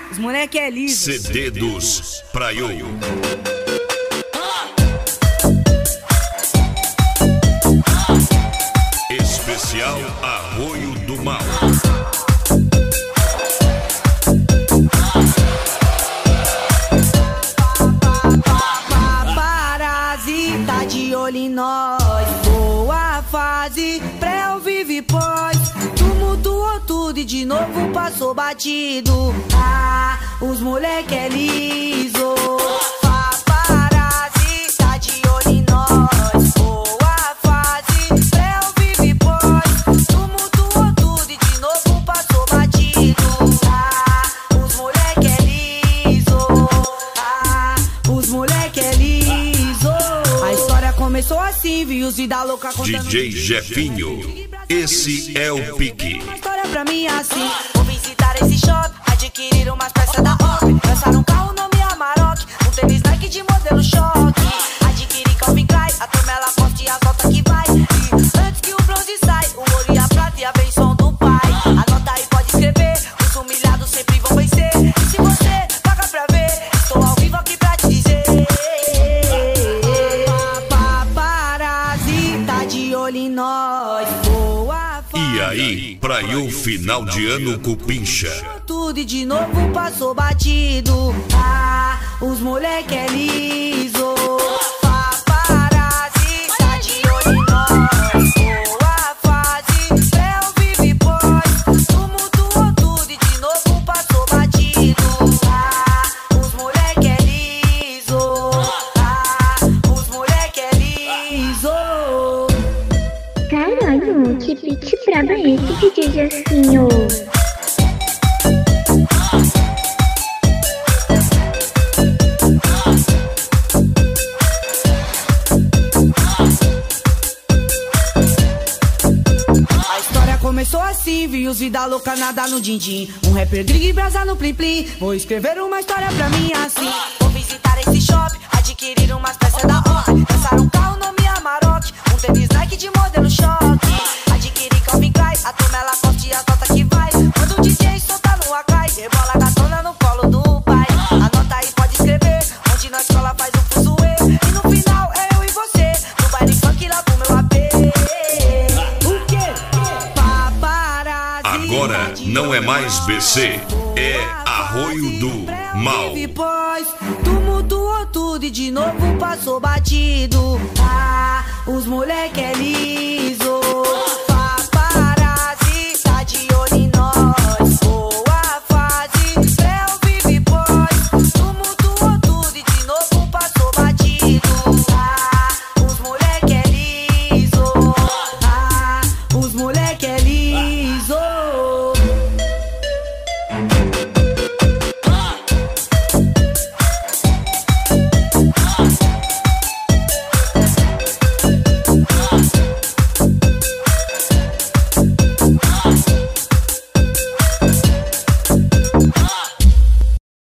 Os moleque é liso. CD dos Praiô. Especial Arroio do Mal. Paparazzi tá de olho em nós. Boa fase, pré ou vive pós. Tumultuou tudo e de novo passou batido. Ah, os moleque é liso. Paparazzi tá de olho em nós. Boa fase, pré ou vive pós. Tumultuou tudo e de novo passou batido. Ah, os moleque é liso. Ah, os moleque é liso. A história começou assim, vi os vida louca contando. DJ Jefinho, esse é o pique. Uma história pra mim assim. Vou visitar esse shopping, adquirir umas peças da OP. Lançar um carro nome Amarok, um tênis Nike de modelo choque. Adquirir Calvin Klein, a turma ela posta e a nota que vai. E antes que o bronze sai, o ouro e a prata e a benção do pai. Anota aí, pode escrever, os humilhados sempre vão vencer. E se você paga pra ver, estou ao vivo aqui pra te dizer. Paparazzi tá de olho em nós. E aí, Praiô final de ano Cupincha. Tudo e de novo passou batido. Ah, os moleque é liso. Paparazzi tá de olho em nós. Boa fase, pré ou vive pós. Tumultuou tudo e de novo passou batido. Ah, os moleque é liso. Ah, os moleque é liso. Caralho, que beat brabo é esse, DJ Jefinho? A história começou assim, vi os vida louca nada no din-din. Um rapper gringo e brasa no plim-plim. Vou escrever uma história pra mim assim. Vou visitar esse shopping, adquirir umas peças da OP. Lançar um carro nome Amarok, um tênis Nike de modelo choque. Adquirir Calvin Klein, a turma ela posta e a nota que vai. Quando o DJ solta no Akai, rebola a gatona no colo do pai. Anota aí, pode escrever, onde na escola faz um fuzuê. E no final é eu e você, no baile funk lá do meu AP. O quê? Paparazzi. Agora não é mais BC, é Arroio do Mal. Depois tumultuou tudo e de novo passou batido. Ah, os moleque é liso.